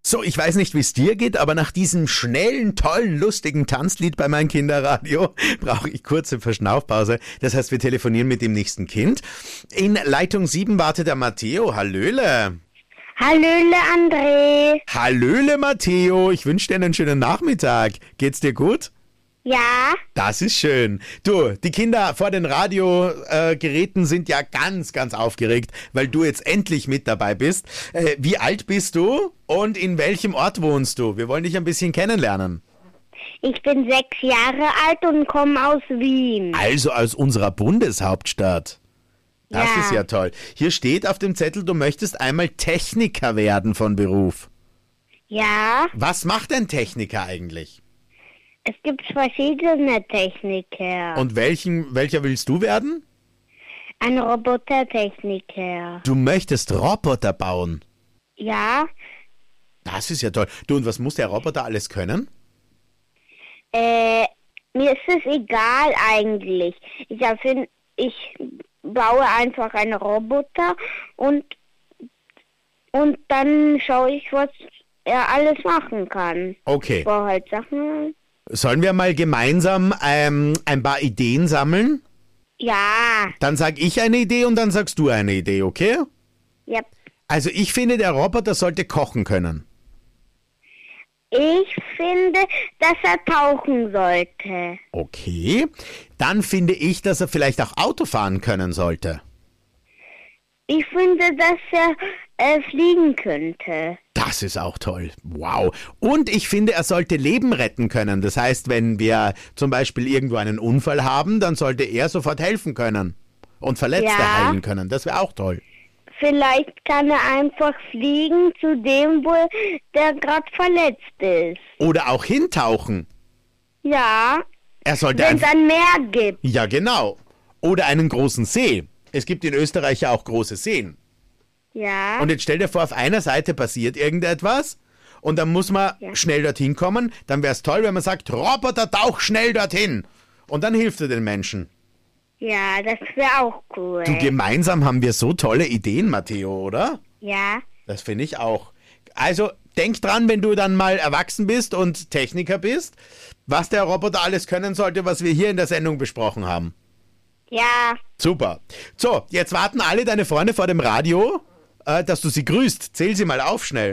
So, ich weiß nicht, wie es dir geht, aber nach diesem schnellen, tollen, lustigen Tanzlied bei meinem Kinderradio brauche ich kurze Verschnaufpause. Das heißt, wir telefonieren mit dem nächsten Kind. In Leitung 7 wartet der Matteo. Hallöle. Hallöle, André. Hallöle, Matteo. Ich wünsche dir einen schönen Nachmittag. Geht's dir gut? Ja, Das ist schön. Du, die Kinder vor den Radiogeräten sind ja ganz, ganz aufgeregt, weil du jetzt endlich mit dabei bist. Wie alt bist du und in welchem Ort wohnst du? Wir wollen dich ein bisschen kennenlernen. ich bin 6 Jahre alt und komme aus Wien. Also aus unserer Bundeshauptstadt. Das Ja. ist ja toll. Hier steht auf dem Zettel, du möchtest einmal Techniker werden von Beruf. Ja, Was macht ein Techniker eigentlich? es gibt verschiedene Techniker. Und welcher willst du werden? Ein Robotertechniker. Du möchtest Roboter bauen. Ja, Das ist ja toll. Du, und was muss der Roboter alles können? mir ist es egal eigentlich. Ich baue einfach einen Roboter und dann schaue ich, was er alles machen kann. Okay. Ich baue halt Sachen. Sollen wir mal gemeinsam ein paar Ideen sammeln? Ja, Dann sag ich eine Idee und dann sagst du eine Idee, okay? ja. Also ich finde, der Roboter sollte kochen können. Ich finde, dass er tauchen sollte. Okay. Dann finde ich, dass er vielleicht auch Auto fahren können sollte. Ich finde, dass er fliegen könnte. Das ist auch toll. Wow. Und ich finde, er sollte Leben retten können. Das heißt, wenn wir zum Beispiel irgendwo einen Unfall haben, dann sollte er sofort helfen können. Und Verletzte Ja. heilen können. Das wäre auch toll. Vielleicht kann er einfach fliegen zu dem, wo der gerade verletzt ist. Oder auch hintauchen. Ja, Er sollte wenn es einfach... ein Meer gibt. Ja, genau. Oder einen großen See. Es gibt in Österreich ja auch große Seen. Ja, Und jetzt stell dir vor, auf einer Seite passiert irgendetwas und dann muss man schnell dorthin kommen. Dann wäre es toll, wenn man sagt, Roboter, tauch schnell dorthin. Und dann hilft er den Menschen. ja, das wäre auch cool. Du, gemeinsam haben wir so tolle Ideen, Matteo, oder? Ja, Das finde ich auch. Also denk dran, wenn du dann mal erwachsen bist und Techniker bist, was der Roboter alles können sollte, was wir hier in der Sendung besprochen haben. ja. Super. So, jetzt warten alle deine Freunde vor dem Radio, dass du sie grüßt. Zähl sie mal auf schnell.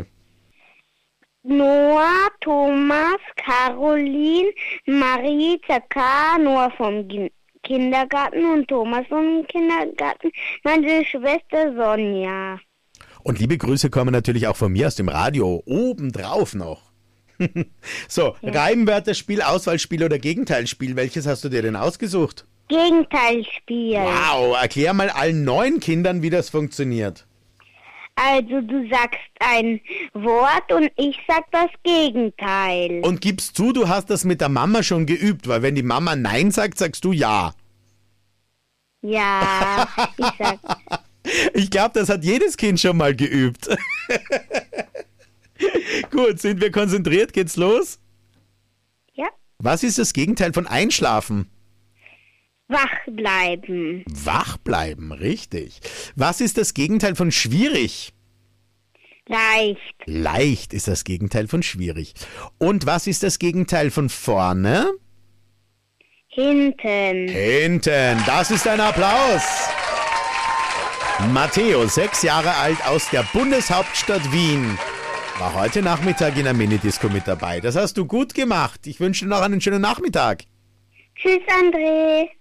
Noah, Thomas, Caroline, Marie, Zaka, Noah vom Kindergarten und Thomas vom Kindergarten, meine Schwester Sonja. Und liebe Grüße kommen natürlich auch von mir aus dem Radio, obendrauf noch. So, Reimwörterspiel, Auswahlspiel oder Gegenteilspiel, welches hast du dir denn ausgesucht? Gegenteilspiel. Wow, erklär mal allen 9 Kindern, wie das funktioniert. Also du sagst ein Wort und ich sag das Gegenteil. Und gibst zu, du hast das mit der Mama schon geübt, weil wenn die Mama Nein sagt, sagst du Ja. Ja, ich sag. Ich glaube, das hat jedes Kind schon mal geübt. Gut, sind wir konzentriert? Geht's los? Ja. Was ist das Gegenteil von Einschlafen? Wach bleiben. Wach bleiben, richtig. Was ist das Gegenteil von schwierig? Leicht. Leicht ist das Gegenteil von schwierig. Und was ist das Gegenteil von vorne? Hinten. Hinten. Das ist ein Applaus. Matteo, 6 Jahre alt, aus der Bundeshauptstadt Wien, war heute Nachmittag in der Minidisco mit dabei. Das hast du gut gemacht. Ich wünsche dir noch einen schönen Nachmittag. Tschüss, André.